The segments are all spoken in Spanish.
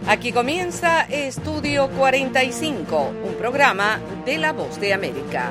Aquí comienza Estudio 45, un programa de La Voz de América.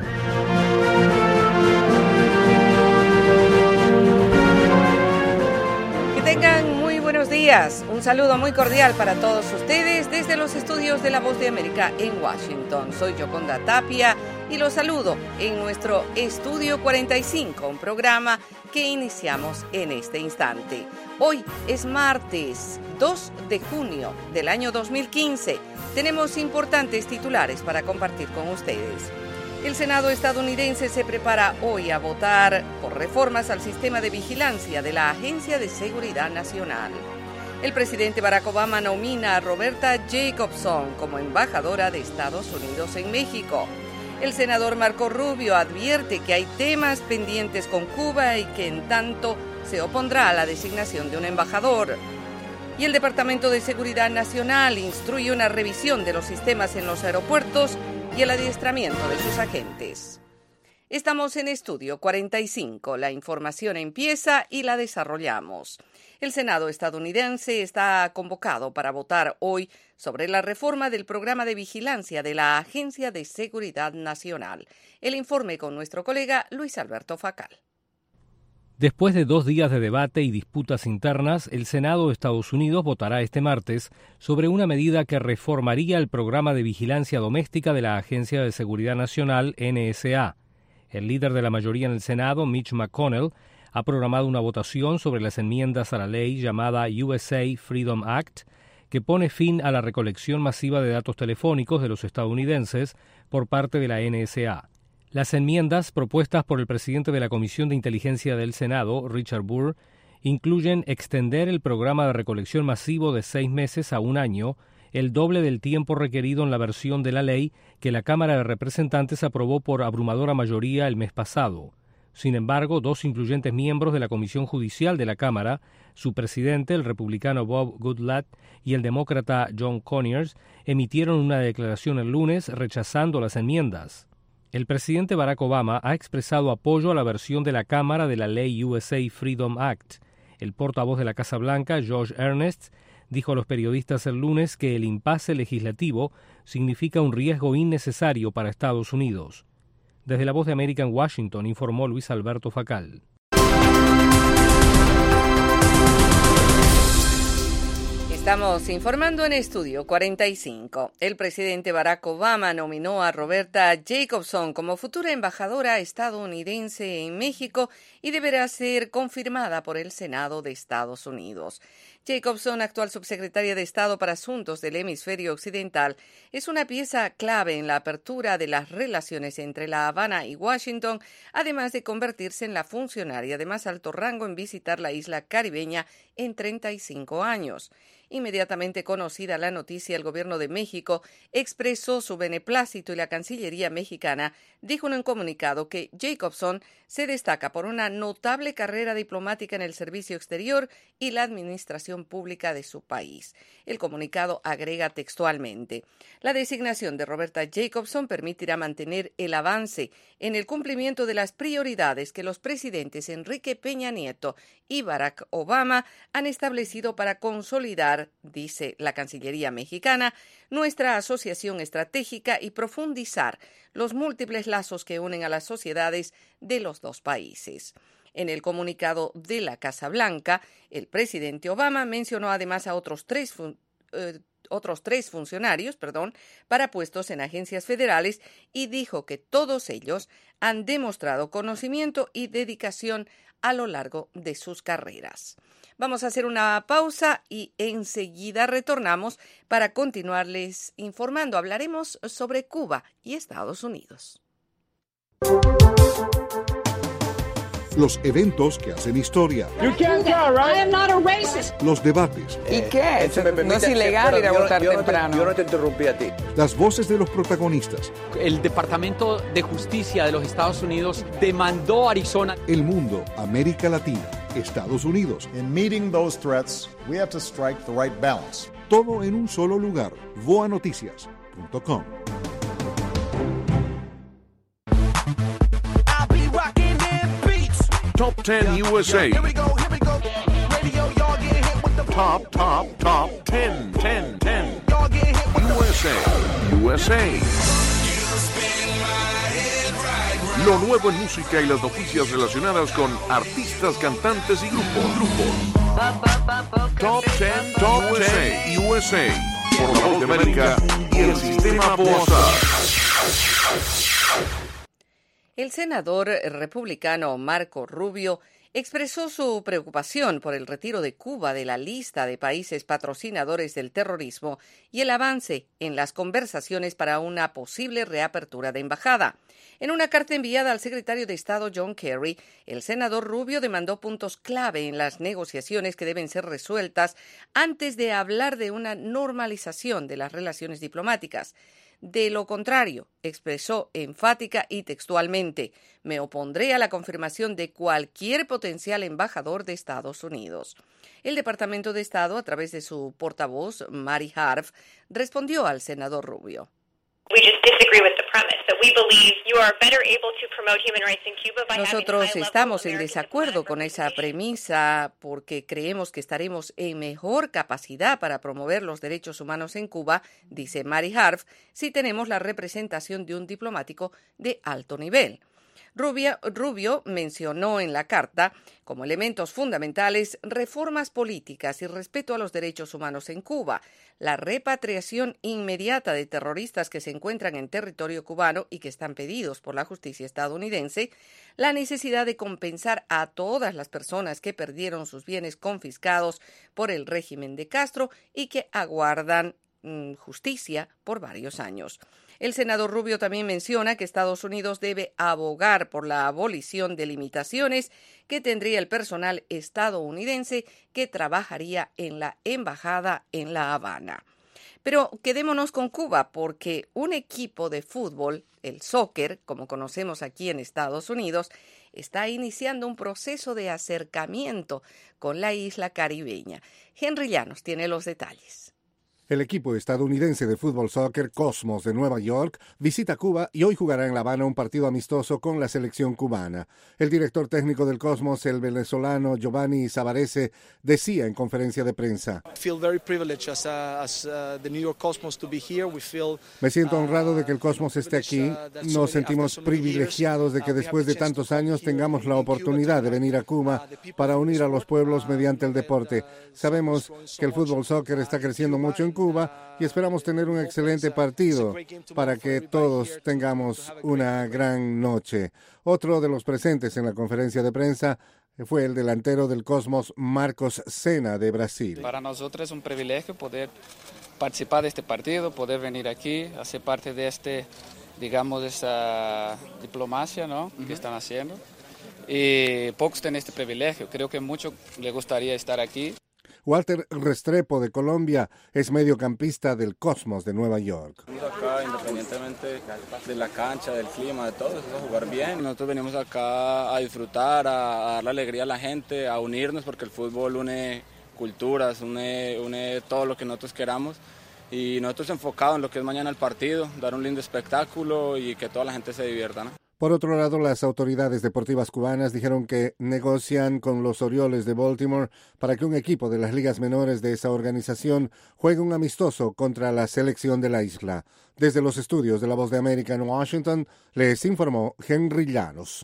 Que tengan muy buenos días. Un saludo muy cordial para todos ustedes desde los estudios de La Voz de América en Washington. Soy Yoconda Tapia y los saludo en nuestro Estudio 45, un programa que iniciamos en este instante. Hoy es martes 2 de junio del año 2015. Tenemos importantes titulares para compartir con ustedes. El Senado estadounidense se prepara hoy a votar por reformas al sistema de vigilancia de la Agencia de Seguridad Nacional. El presidente Barack Obama nomina a Roberta Jacobson como embajadora de Estados Unidos en México. El senador Marco Rubio advierte que hay temas pendientes con Cuba y que en tanto se opondrá a la designación de un embajador. Y el Departamento de Seguridad Nacional instruye una revisión de los sistemas en los aeropuertos y el adiestramiento de sus agentes. Estamos en Estudio 45. La información empieza y la desarrollamos. El Senado estadounidense está convocado para votar hoy sobre la reforma del programa de vigilancia de la Agencia de Seguridad Nacional. El informe con nuestro colega Luis Alberto Facal. Después de 2 días de debate y disputas internas, el Senado de Estados Unidos votará este martes sobre una medida que reformaría el programa de vigilancia doméstica de la Agencia de Seguridad Nacional, NSA. El líder de la mayoría en el Senado, Mitch McConnell, ha programado una votación sobre las enmiendas a la ley llamada USA Freedom Act, que pone fin a la recolección masiva de datos telefónicos de los estadounidenses por parte de la NSA. Las enmiendas propuestas por el presidente de la Comisión de Inteligencia del Senado, Richard Burr, incluyen extender el programa de recolección masivo de 6 meses a 1 año, el doble del tiempo requerido en la versión de la ley que la Cámara de Representantes aprobó por abrumadora mayoría el mes pasado. Sin embargo, 2 influyentes miembros de la Comisión Judicial de la Cámara, su presidente, el republicano Bob Goodlatte, y el demócrata John Conyers, emitieron una declaración el lunes rechazando las enmiendas. El presidente Barack Obama ha expresado apoyo a la versión de la Cámara de la ley USA Freedom Act. El portavoz de la Casa Blanca, Josh Earnest, dijo a los periodistas el lunes que el impasse legislativo significa un riesgo innecesario para Estados Unidos. Desde La Voz de América en Washington, informó Luis Alberto Facal. Estamos informando en Estudio 45. El presidente Barack Obama nominó a Roberta Jacobson como futura embajadora estadounidense en México y deberá ser confirmada por el Senado de Estados Unidos. Jacobson, actual subsecretaria de Estado para Asuntos del Hemisferio Occidental, es una pieza clave en la apertura de las relaciones entre La Habana y Washington, además de convertirse en la funcionaria de más alto rango en visitar la isla caribeña en 35 años. Inmediatamente conocida la noticia, el gobierno de México expresó su beneplácito y la Cancillería mexicana dijo en un comunicado que Jacobson se destaca por una notable carrera diplomática en el servicio exterior y la administración pública de su país. El comunicado agrega textualmente: la designación de Roberta Jacobson permitirá mantener el avance en el cumplimiento de las prioridades que los presidentes Enrique Peña Nieto y Barack Obama han establecido para consolidar, dice la Cancillería mexicana, nuestra asociación estratégica y profundizar los múltiples lazos que unen a las sociedades de los dos países. En el comunicado de la Casa Blanca, el presidente Obama mencionó además a otros tres funcionarios para puestos en agencias federales y dijo que todos ellos han demostrado conocimiento y dedicación a lo largo de sus carreras. Vamos a hacer una pausa y enseguida retornamos para continuarles informando. Hablaremos sobre Cuba y Estados Unidos. Los eventos que hacen historia. You can't go, right? I am not a racist. Los debates. ¿Y qué? No es ilegal ir a votar temprano. Yo no te interrumpí a ti. Las voces de los protagonistas. El Departamento de Justicia de los Estados Unidos demandó a Arizona. El mundo, América Latina, Estados Unidos. In meeting those threats, we have to strike the right balance. Todo en un solo lugar. voanoticias.com. Top 10 USA. Here we go. Radio, y'all get hit with the Top 10. USA. Lo nuevo en música y las noticias relacionadas con artistas, cantantes y grupos. Top 10 USA. Por la Voz de América y el Sistema Bosa. El senador republicano Marco Rubio expresó su preocupación por el retiro de Cuba de la lista de países patrocinadores del terrorismo y el avance en las conversaciones para una posible reapertura de embajada. En una carta enviada al secretario de Estado John Kerry, el senador Rubio demandó puntos clave en las negociaciones que deben ser resueltas antes de hablar de una normalización de las relaciones diplomáticas. De lo contrario, expresó enfática y textualmente, me opondré a la confirmación de cualquier potencial embajador de Estados Unidos. El Departamento de Estado, a través de su portavoz, Mari Harf, respondió al senador Rubio. Nosotros estamos en desacuerdo con esa premisa porque creemos que estaremos en mejor capacidad para promover los derechos humanos en Cuba, dice Mari Harf, si tenemos la representación de un diplomático de alto nivel. Rubio mencionó en la carta como elementos fundamentales reformas políticas y respeto a los derechos humanos en Cuba, la repatriación inmediata de terroristas que se encuentran en territorio cubano y que están pedidos por la justicia estadounidense, la necesidad de compensar a todas las personas que perdieron sus bienes confiscados por el régimen de Castro y que aguardan justicia por varios años. El senador Rubio también menciona que Estados Unidos debe abogar por la abolición de limitaciones que tendría el personal estadounidense que trabajaría en la embajada en La Habana. Pero quedémonos con Cuba porque un equipo de fútbol, el soccer, como conocemos aquí en Estados Unidos, está iniciando un proceso de acercamiento con la isla caribeña. Henry Llanos tiene los detalles. El equipo estadounidense de fútbol soccer Cosmos de Nueva York visita Cuba y hoy jugará en La Habana un partido amistoso con la selección cubana. El director técnico del Cosmos, el venezolano Giovanni Savarese, decía en conferencia de prensa: me siento honrado de que el Cosmos esté aquí. Nos sentimos privilegiados de que después de tantos años tengamos la oportunidad de venir a Cuba para unir a los pueblos mediante el deporte. Sabemos que el fútbol soccer está creciendo mucho en Cuba y esperamos tener un excelente partido para que todos tengamos una gran noche. Otro de los presentes en la conferencia de prensa fue el delantero del Cosmos, Marcos Senna, de Brasil. Para nosotros es un privilegio poder participar de este partido, poder venir aquí, hacer parte de de esa diplomacia, ¿no? Que están haciendo. Y pocos tienen este privilegio. Creo que mucho les gustaría estar aquí. Walter Restrepo, de Colombia, es mediocampista del Cosmos de Nueva York. Acá, independientemente de la cancha, del clima, de todo, es a jugar bien. Nosotros venimos acá a disfrutar, a darle alegría a la gente, a unirnos, porque el fútbol une culturas, une todo lo que nosotros queramos. Y nosotros enfocados en lo que es mañana el partido, dar un lindo espectáculo y que toda la gente se divierta, ¿no? Por otro lado, las autoridades deportivas cubanas dijeron que negocian con los Orioles de Baltimore para que un equipo de las ligas menores de esa organización juegue un amistoso contra la selección de la isla. Desde los estudios de La Voz de América en Washington, les informó Henry Llanos.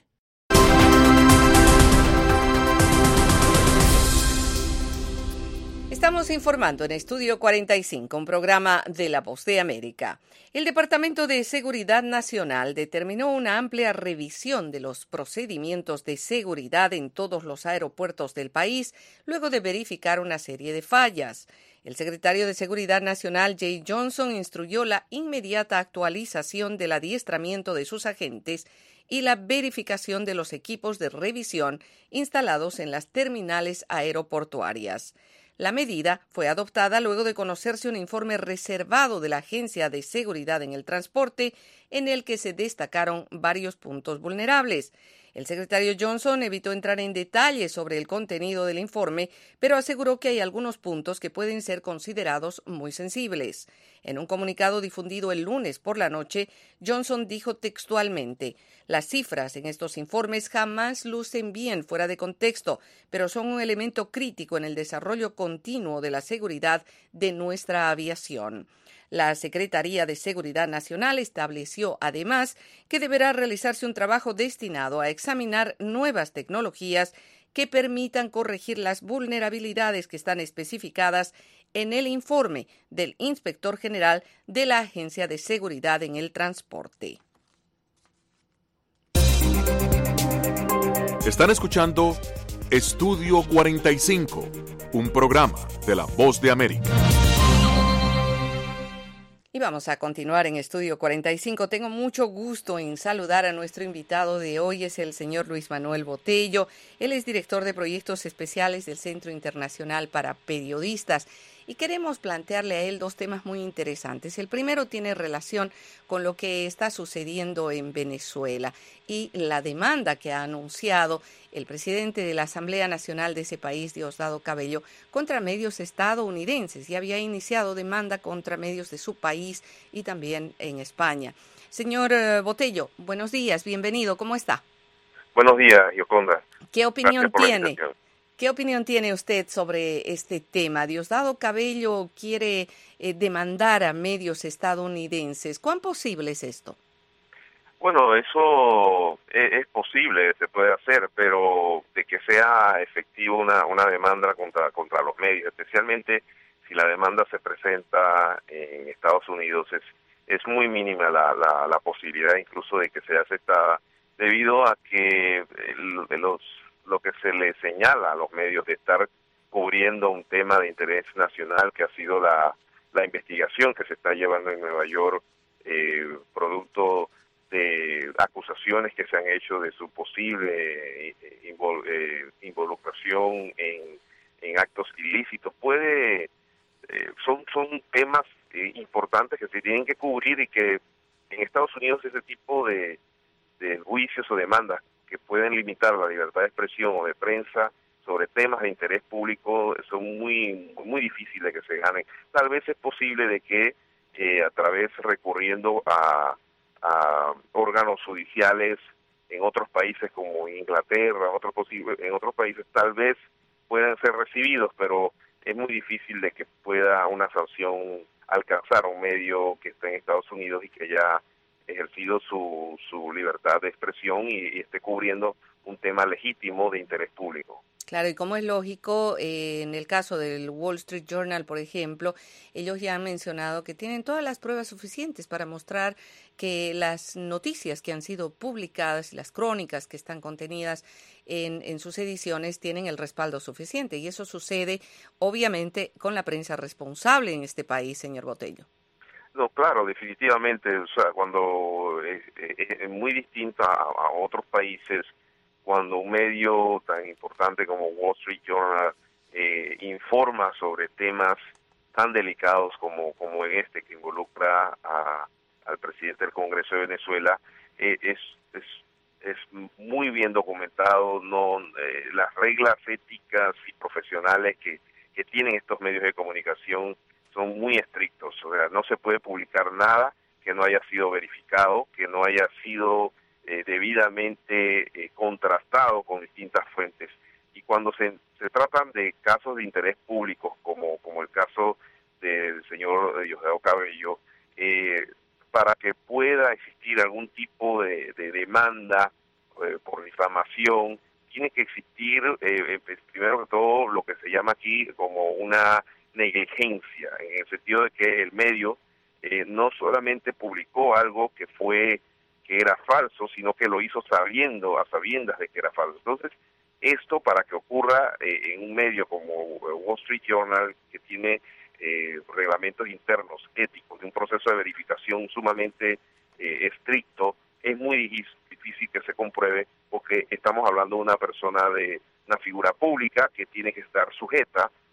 Estamos informando en Estudio 45, un programa de La Voz de América. El Departamento de Seguridad Nacional determinó una amplia revisión de los procedimientos de seguridad en todos los aeropuertos del país, luego de verificar una serie de fallas. El secretario de Seguridad Nacional, Jay Johnson, instruyó la inmediata actualización del adiestramiento de sus agentes y la verificación de los equipos de revisión instalados en las terminales aeroportuarias. La medida fue adoptada luego de conocerse un informe reservado de la Agencia de Seguridad en el Transporte en el que se destacaron varios puntos vulnerables. El secretario Johnson evitó entrar en detalles sobre el contenido del informe, pero aseguró que hay algunos puntos que pueden ser considerados muy sensibles. En un comunicado difundido el lunes por la noche, Johnson dijo textualmente: las cifras en estos informes jamás lucen bien fuera de contexto, pero son un elemento crítico en el desarrollo continuo de la seguridad de nuestra aviación. La Secretaría de Seguridad Nacional estableció además que deberá realizarse un trabajo destinado a examinar nuevas tecnologías que permitan corregir las vulnerabilidades que están especificadas en el informe del Inspector General de la Agencia de Seguridad en el Transporte. Están escuchando Estudio 45, un programa de La Voz de América. Y vamos a continuar en Estudio 45. Tengo mucho gusto en saludar a nuestro invitado de hoy, es el señor Luis Manuel Botello. Él es director de proyectos especiales del Centro Internacional para Periodistas. Y queremos plantearle a él dos temas muy interesantes. El primero tiene relación con lo que está sucediendo en Venezuela y la demanda que ha anunciado el presidente de la Asamblea Nacional de ese país, Diosdado Cabello, contra medios estadounidenses. Ya había iniciado demanda contra medios de su país y también en España. Señor Botello, buenos días, bienvenido, ¿cómo está? Buenos días, Yoconda. ¿Qué opinión tiene? ¿Qué opinión tiene usted sobre este tema? Diosdado Cabello quiere demandar a medios estadounidenses. ¿Cuán posible es esto? Bueno, eso es posible, se puede hacer, pero de que sea efectivo una demanda contra los medios, especialmente si la demanda se presenta en Estados Unidos, es muy mínima la posibilidad incluso de que sea aceptada, debido a que lo que se le señala a los medios de estar cubriendo un tema de interés nacional, que ha sido la investigación que se está llevando en Nueva York, producto de acusaciones que se han hecho de su posible involucración en actos ilícitos. Son temas importantes que se tienen que cubrir, y que en Estados Unidos ese tipo de juicios o demandas que pueden limitar la libertad de expresión o de prensa sobre temas de interés público son muy difíciles de que se ganen. Tal vez es posible de que a través recurriendo a órganos judiciales en otros países como Inglaterra, en otros países tal vez puedan ser recibidos, pero es muy difícil de que pueda una sanción alcanzar a un medio que está en Estados Unidos y que ya ejercido su libertad de expresión y esté cubriendo un tema legítimo de interés público. Claro, y como es lógico, en el caso del Wall Street Journal, por ejemplo, ellos ya han mencionado que tienen todas las pruebas suficientes para mostrar que las noticias que han sido publicadas y las crónicas que están contenidas en sus ediciones tienen el respaldo suficiente. Y eso sucede, obviamente, con la prensa responsable en este país, señor Botello. No, claro, definitivamente, o sea, cuando es muy distinto a otros países, cuando un medio tan importante como Wall Street Journal informa sobre temas tan delicados como en este, que involucra al presidente del Congreso de Venezuela, es muy bien documentado, las reglas éticas y profesionales que tienen estos medios de comunicación son muy estrictos. O sea, no se puede publicar nada que no haya sido verificado, que no haya sido debidamente contrastado con distintas fuentes. Y cuando se tratan de casos de interés público, como el caso del señor Diosdado Cabello, para que pueda existir algún tipo de demanda por difamación, tiene que existir primero que todo lo que se llama aquí como una negligencia, en el sentido de que el medio no solamente publicó algo que era falso, sino que lo hizo a sabiendas de que era falso. Entonces, esto, para que ocurra en un medio como Wall Street Journal, que tiene reglamentos internos éticos, de un proceso de verificación sumamente estricto, es muy difícil que se compruebe, porque estamos hablando de una persona, de una figura pública que tiene que estar sujeta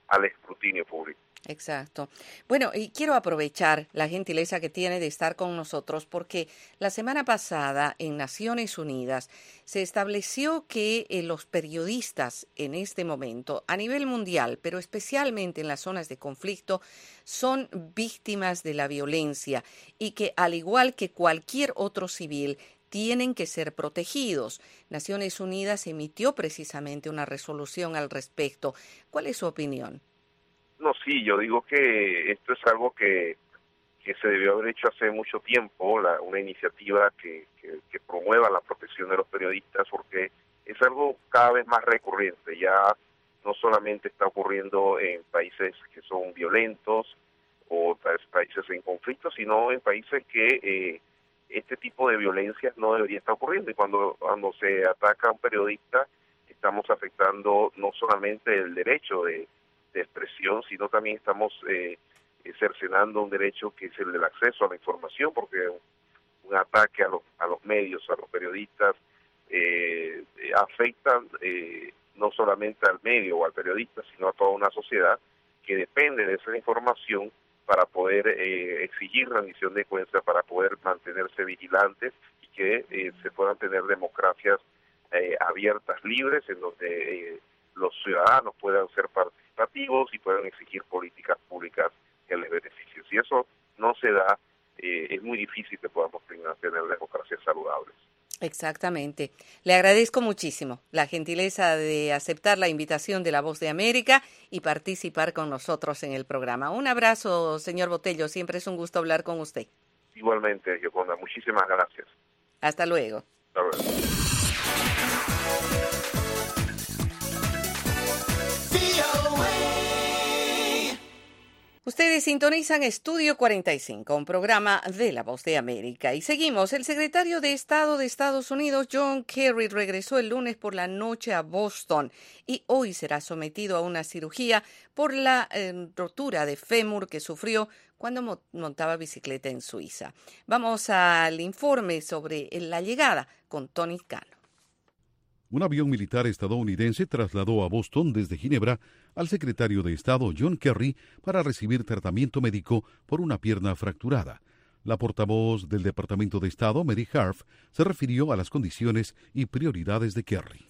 al escrutinio público. Exacto. Bueno, y quiero aprovechar la gentileza que tiene de estar con nosotros porque la semana pasada en Naciones Unidas se estableció que los periodistas en este momento a nivel mundial, pero especialmente en las zonas de conflicto, son víctimas de la violencia y que al igual que cualquier otro civil, tienen que ser protegidos. Naciones Unidas emitió precisamente una resolución al respecto. ¿Cuál es su opinión? No, sí, yo digo que esto es algo que se debió haber hecho hace mucho tiempo, una iniciativa que promueva la protección de los periodistas, porque es algo cada vez más recurrente. Ya no solamente está ocurriendo en países que son violentos o países en conflicto, sino en países que este tipo de violencias no debería estar ocurriendo. Y cuando se ataca a un periodista, estamos afectando no solamente el derecho de expresión, sino también estamos cercenando un derecho que es el del acceso a la información, porque un ataque a los medios, a los periodistas, afectan no solamente al medio o al periodista, sino a toda una sociedad que depende de esa información para poder exigir rendición de cuentas, para poder mantenerse vigilantes y que se puedan tener democracias abiertas, libres, en donde los ciudadanos puedan ser participativos y puedan exigir políticas públicas que les beneficien. Si eso no se da, es muy difícil que podamos tener democracias saludables. Exactamente. Le agradezco muchísimo la gentileza de aceptar la invitación de La Voz de América y participar con nosotros en el programa. Un abrazo, señor Botello. Siempre es un gusto hablar con usted. Igualmente, Yoconda. Muchísimas gracias. Hasta luego. Hasta luego. Ustedes sintonizan Estudio 45, un programa de La Voz de América. Y seguimos. El secretario de Estado de Estados Unidos, John Kerry, regresó el lunes por la noche a Boston y hoy será sometido a una cirugía por la rotura de fémur que sufrió cuando montaba bicicleta en Suiza. Vamos al informe sobre la llegada con Tony Cano. Un avión militar estadounidense trasladó a Boston desde Ginebra al secretario de Estado John Kerry para recibir tratamiento médico por una pierna fracturada. La portavoz del Departamento de Estado, Mary Harf, se refirió a las condiciones y prioridades de Kerry.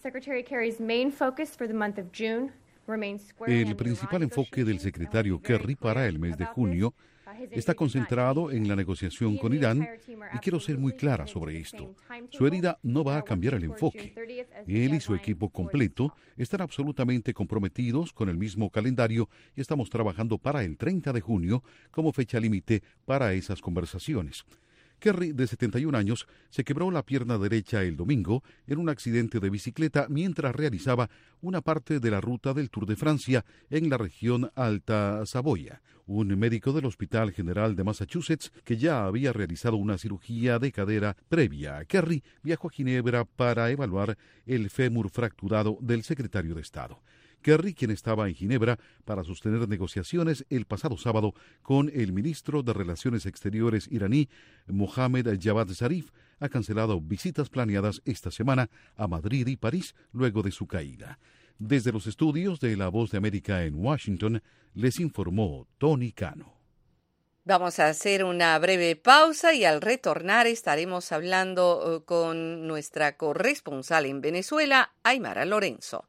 El principal enfoque del secretario Kerry para el mes de junio está concentrado en la negociación con Irán y quiero ser muy clara sobre esto. Su herida no va a cambiar el enfoque. Él y su equipo completo están absolutamente comprometidos con el mismo calendario y estamos trabajando para el 30 de junio como fecha límite para esas conversaciones. Kerry, de 71 años, se quebró la pierna derecha el domingo en un accidente de bicicleta mientras realizaba una parte de la ruta del Tour de Francia en la región Alta Saboya. Un médico del Hospital General de Massachusetts, que ya había realizado una cirugía de cadera previa a Kerry, viajó a Ginebra para evaluar el fémur fracturado del secretario de Estado. Kerry, quien estaba en Ginebra para sostener negociaciones el pasado sábado con el ministro de Relaciones Exteriores iraní, Mohammad Javad Zarif, ha cancelado visitas planeadas esta semana a Madrid y París luego de su caída. Desde los estudios de La Voz de América en Washington, les informó Tony Cano. Vamos a hacer una breve pausa y al retornar estaremos hablando con nuestra corresponsal en Venezuela, Aymara Lorenzo.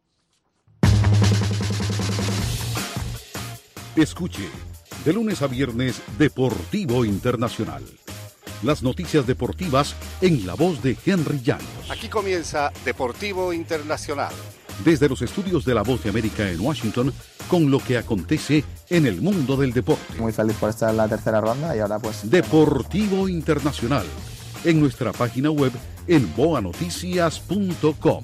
Escuche, de lunes a viernes, Deportivo Internacional. Las noticias deportivas en la voz de Henry Llanos. Aquí comienza Deportivo Internacional. Desde los estudios de La Voz de América en Washington, con lo que acontece en el mundo del deporte. Muy feliz por estar en la tercera ronda y ahora pues... Deportivo Internacional, en nuestra página web en boanoticias.com.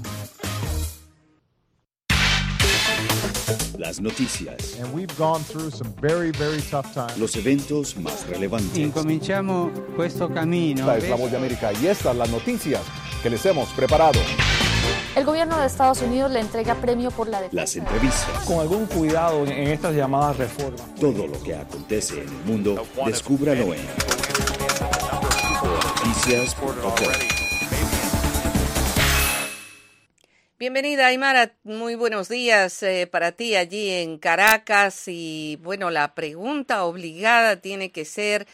Las noticias. And we've gone through some very, very tough times. Los eventos más relevantes. Incominciamo questo cammino. Esta es La Voz de América y estas las noticias que les hemos preparado. El gobierno de Estados Unidos le entrega premio por la defensa. Las entrevistas. Con algún cuidado en estas llamadas reformas. Todo lo que acontece en el mundo, descúbralo en boanoticias.com. Bienvenida, Aymara. Muy buenos días para ti allí en Caracas. Y bueno, la pregunta obligada tiene que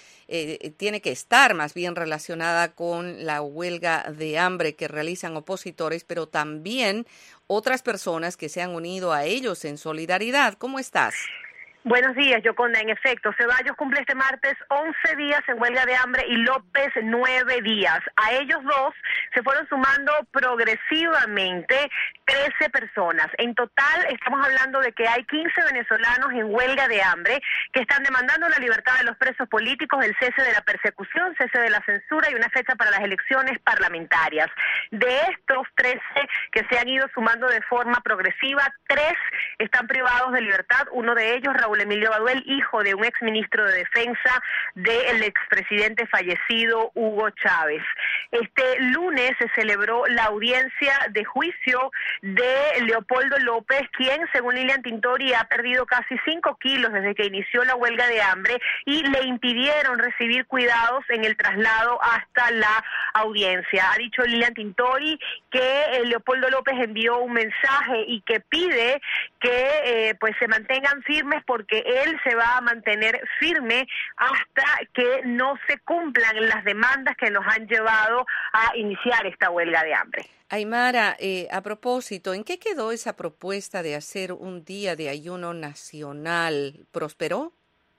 estar más bien relacionada con la huelga de hambre que realizan opositores, pero también otras personas que se han unido a ellos en solidaridad. ¿Cómo estás? Buenos días, Yoconda. En efecto, Ceballos cumple este martes 11 días en huelga de hambre y López 9 días. A ellos dos se fueron sumando progresivamente 13 personas. En total estamos hablando de que hay 15 venezolanos en huelga de hambre que están demandando la libertad de los presos políticos, el cese de la persecución, cese de la censura y una fecha para las elecciones parlamentarias. De estos 13 que se han ido sumando de forma progresiva, 3 están privados de libertad. Uno de ellos, Raúl Emilio Baduel, hijo de un exministro de Defensa del expresidente fallecido Hugo Chávez. Este lunes se celebró la audiencia de juicio de Leopoldo López, quien, según Lilian Tintori, ha perdido casi 5 kilos desde que inició la huelga de hambre y le impidieron recibir cuidados en el traslado hasta la audiencia. Ha dicho Lilian Tintori que Leopoldo López envió un mensaje y que pide que pues se mantengan firmes, porque él se va a mantener firme hasta que no se cumplan las demandas que nos han llevado a iniciar esta huelga de hambre. Aymara, a propósito, ¿en qué quedó esa propuesta de hacer un día de ayuno nacional? ¿Prosperó?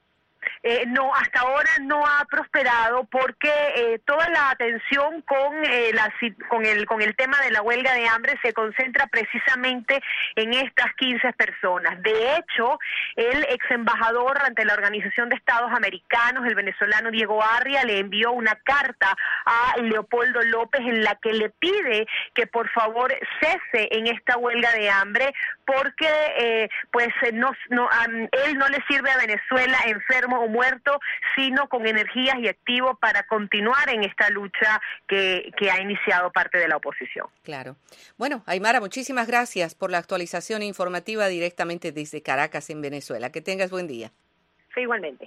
No, hasta ahora no ha prosperado porque toda la atención con el tema de la huelga de hambre se concentra precisamente en estas 15 personas. De hecho, el ex embajador ante la Organización de Estados Americanos, el venezolano Diego Arria, le envió una carta a Leopoldo López en la que le pide que por favor cese en esta huelga de hambre, porque él no le sirve a Venezuela enfermo o muerto, sino con energías y activo para continuar en esta lucha que ha iniciado parte de la oposición. Claro. Bueno, Aymara, muchísimas gracias por la actualización informativa directamente desde Caracas, en Venezuela. Que tengas buen día. Sí, igualmente.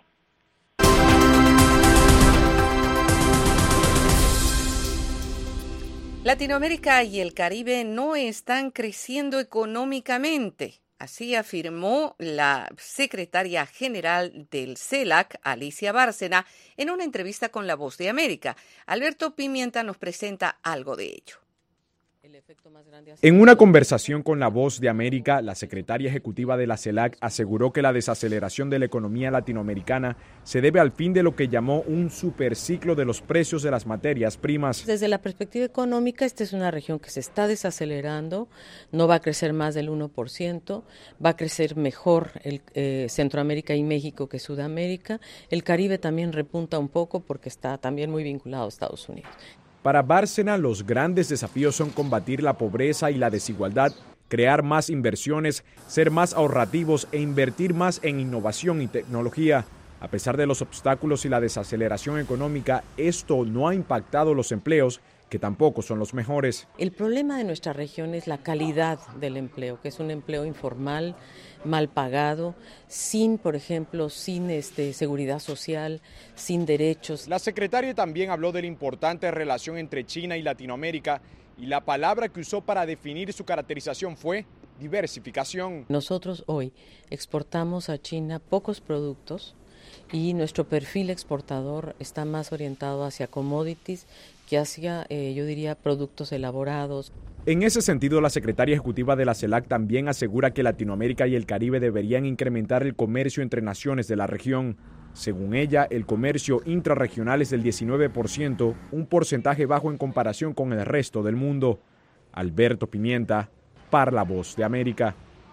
Latinoamérica y el Caribe no están creciendo económicamente. Así afirmó la secretaria general del CELAC, Alicia Bárcena, en una entrevista con La Voz de América. Alberto Pimienta nos presenta algo de ello. En una conversación con La Voz de América, la secretaria ejecutiva de la CELAC aseguró que la desaceleración de la economía latinoamericana se debe al fin de lo que llamó un superciclo de los precios de las materias primas. Desde la perspectiva económica, esta es una región que se está desacelerando, no va a crecer más del 1%, va a crecer mejor Centroamérica y México que Sudamérica. El Caribe también repunta un poco porque está también muy vinculado a Estados Unidos. Para Bárcena, los grandes desafíos son combatir la pobreza y la desigualdad, crear más inversiones, ser más ahorrativos e invertir más en innovación y tecnología. A pesar de los obstáculos y la desaceleración económica, esto no ha impactado los empleos, que tampoco son los mejores. El problema de nuestra región es la calidad del empleo, que es un empleo informal, mal pagado, por ejemplo, sin seguridad social, sin derechos. La secretaria también habló de la importante relación entre China y Latinoamérica, y la palabra que usó para definir su caracterización fue diversificación. Nosotros hoy exportamos a China pocos productos y nuestro perfil exportador está más orientado hacia commodities que hacia, yo diría, productos elaborados. En ese sentido, la secretaria ejecutiva de la CELAC también asegura que Latinoamérica y el Caribe deberían incrementar el comercio entre naciones de la región. Según ella, el comercio intrarregional es del 19%, un porcentaje bajo en comparación con el resto del mundo. Alberto Pimienta, para La Voz de América.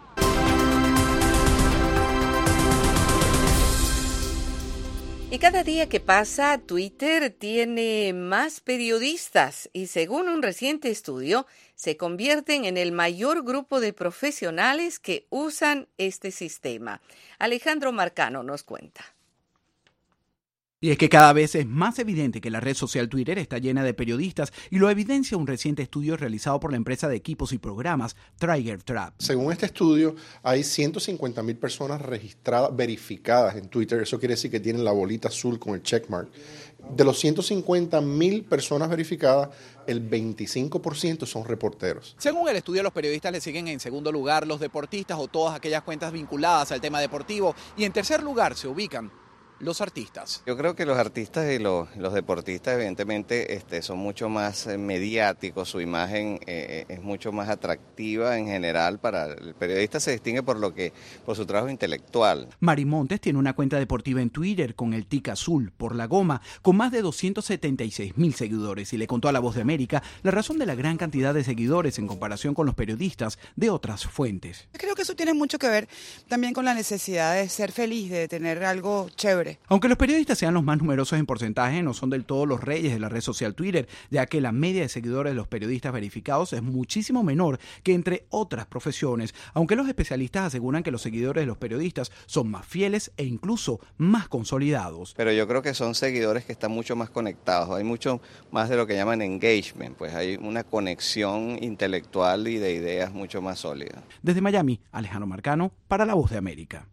Y cada día que pasa, Twitter tiene más periodistas y, según un reciente estudio, se convierten en el mayor grupo de profesionales que usan este sistema. Alejandro Marcano nos cuenta. Y es que cada vez es más evidente que la red social Twitter está llena de periodistas y lo evidencia un reciente estudio realizado por la empresa de equipos y programas Triggertrap. Según este estudio, hay 150,000 personas registradas, verificadas en Twitter. Eso quiere decir que tienen la bolita azul con el checkmark. De los 150,000 personas verificadas, el 25% son reporteros. Según el estudio, los periodistas le siguen en segundo lugar los deportistas o todas aquellas cuentas vinculadas al tema deportivo, y en tercer lugar se ubican los artistas. Yo creo que los artistas y los deportistas evidentemente son mucho más mediáticos, su imagen es mucho más atractiva en general. Para el periodista se distingue por su trabajo intelectual. Mari Montes tiene una cuenta deportiva en Twitter con el tic azul por la goma, con más de 276,000 seguidores, y le contó a La Voz de América la razón de la gran cantidad de seguidores en comparación con los periodistas de otras fuentes. Creo que eso tiene mucho que ver también con la necesidad de ser feliz, de tener algo chévere. Aunque los periodistas sean los más numerosos en porcentaje, no son del todo los reyes de la red social Twitter, ya que la media de seguidores de los periodistas verificados es muchísimo menor que entre otras profesiones, aunque los especialistas aseguran que los seguidores de los periodistas son más fieles e incluso más consolidados. Pero yo creo que son seguidores que están mucho más conectados, hay mucho más de lo que llaman engagement, pues hay una conexión intelectual y de ideas mucho más sólida. Desde Miami, Alejandro Marcano para La Voz de América.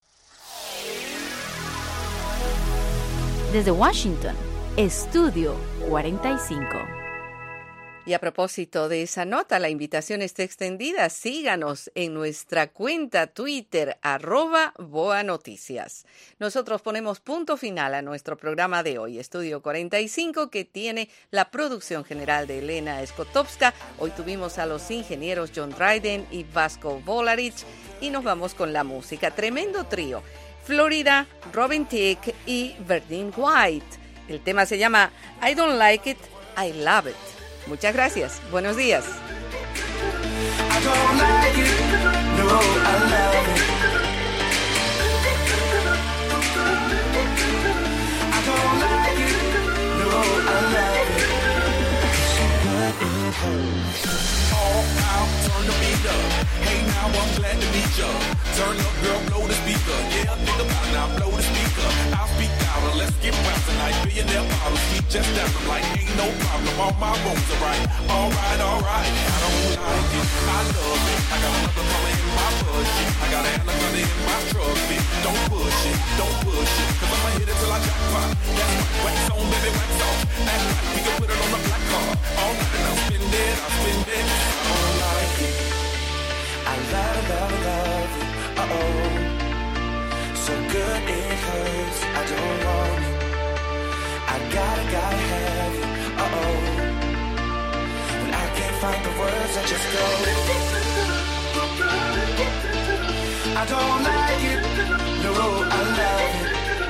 Desde Washington, Estudio 45. Y a propósito de esa nota, la invitación está extendida. Síganos en nuestra cuenta Twitter, @BoaNoticias. Nosotros ponemos punto final a nuestro programa de hoy, Estudio 45, que tiene la producción general de Elena Skotowska. Hoy tuvimos a los ingenieros John Dryden y Vasco Volarich, y nos vamos con la música. Tremendo trío. Florida, Robin Thicke y Verdine White. El tema se llama I Don't Like It, I Love It. Muchas gracias. Buenos días. I don't like it, no, I love it. I don't like it, no, I love it. All out, turn the beat up. Hey now, I'm glad to meet ya. Turn up, girl, blow the speaker. Yeah, think about now, blow the speaker. I'll speak louder, let's get wild tonight. Billionaire bottles, keep just dancing like ain't no problem. All my rooms are right. All right, all right. I don't like it, I love it. I got another color in my budget. I got an anaconda in my truck, bitch. Don't push it, cause I'ma hit it till I jackpot. That's right, wax on, baby, wax off. Act right, we can put it on the black card. All night and I'll spend it, I don't like it. I love it, uh-oh. So good it hurts, I don't want it. I gotta have it, uh-oh. When I can't find the words, I just go. I don't like it, no, I love it.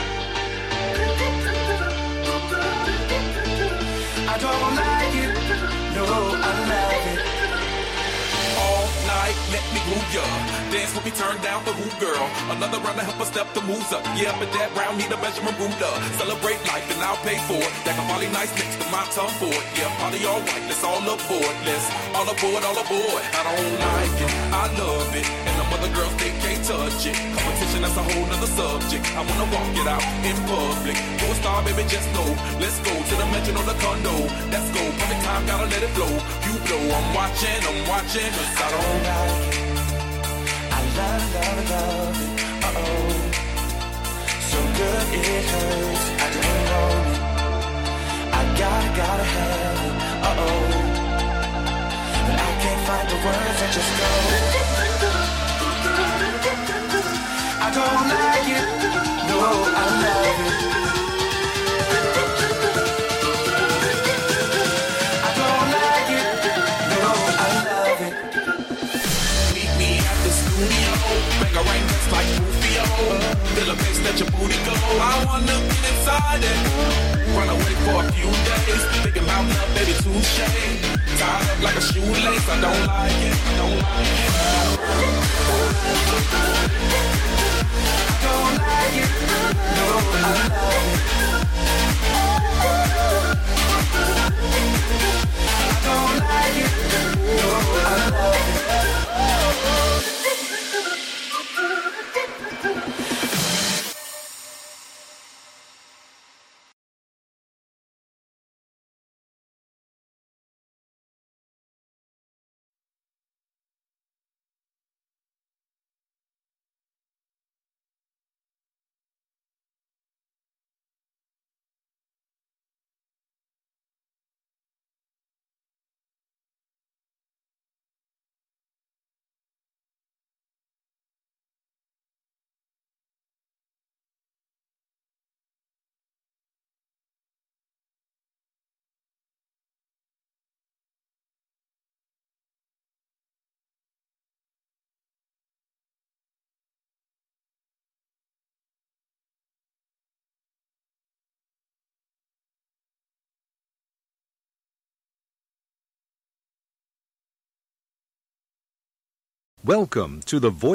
I don't like it, no, I love it. All night, let me move ya. Dance with me, turn down the hoop, girl. Another round to help us step the moves up. Yeah, up at that round, need a measurement ruler. Celebrate life and I'll pay for it. That can probably nice next to my tongue for it. Yeah, party all right, let's all aboard. Let's all aboard, all aboard. I don't like it, I love it. And them other girls, they can't touch it. Competition, that's a whole nother subject. I wanna walk it out in public. Go a star, baby, just know. Let's go to the mansion or the condo. Let's go, perfect time, gotta let it flow. You blow, I'm watching, cause I don't like it. I love it, uh-oh. So good it hurts, I don't want it. I gotta have it, uh-oh. When I can't find the words, I just go. I don't like it, no, I love it. I don't like it, no, I love it. Meet me at the studio, bang a rain that's like Rufio. Feel a bass, let your booty go. I wanna get inside it. Run away for a few days, thinking about love, baby, touche. Tied up like a shoelace, I don't like it, I don't like it. I don't like it, no, I love it. I don't like it, no, I love it. Welcome to the Voice